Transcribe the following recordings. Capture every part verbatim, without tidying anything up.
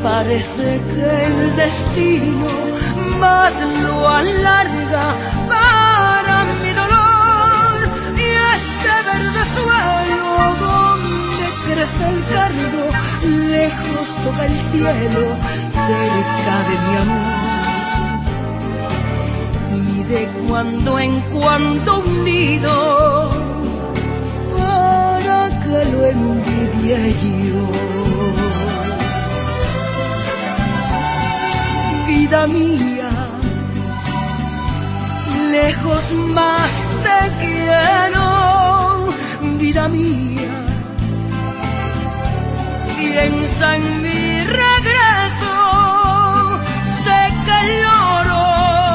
parece que el destino más lo alarga para mi dolor, y este verde suelo donde crece el cardo lejos toca el cielo cerca de mi amor, y de cuando en cuando unido para que lo envidie yo. Vida mía, lejos más te quiero, vida mía, piensa en mi regreso, sé que lloro,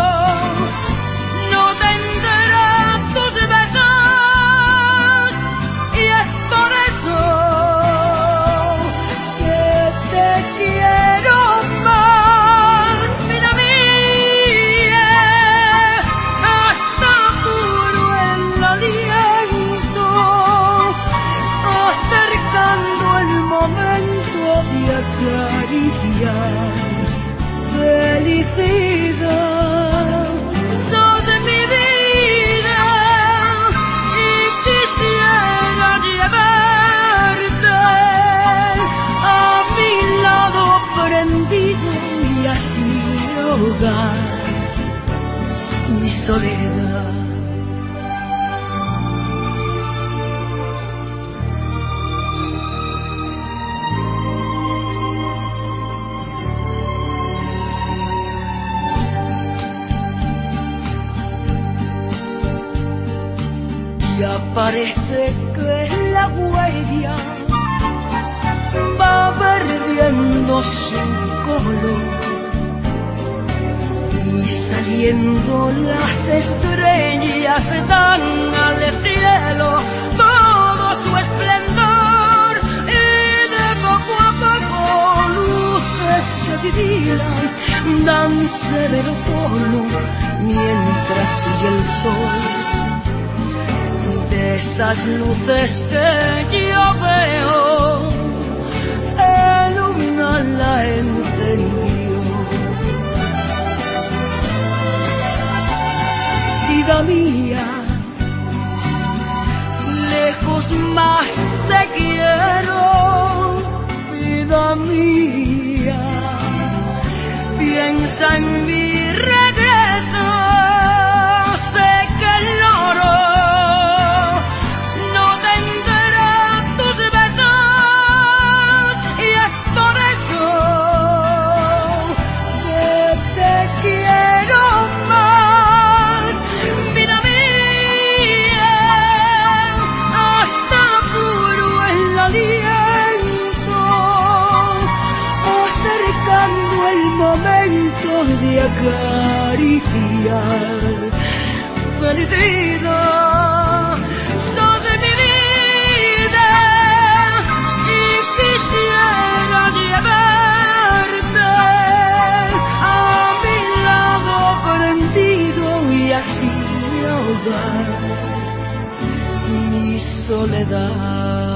no tendrá tus besos, y es por eso que te quiero más, vida mía, hasta puro el aliento, acercando el momento de acariciar felicidad. Sos mi vida y quisiera llevarte a mi lado prendido y así ahogar mi soledad. Ya parece que la huella va perdiendo su color y saliendo las estrellas dan al cielo todo su esplendor, y de poco a poco luces que titilan dan severo tono mientras sigue el sol. De esas luces que yo veo, en una la entendió. Vida mía, lejos más te quiero, vida mía, piensa en mi regreso, sé que lloro, de acariciar felicidad. Sos mi vida y quisiera llevarte a mi lado prendido y así ahogar mi soledad.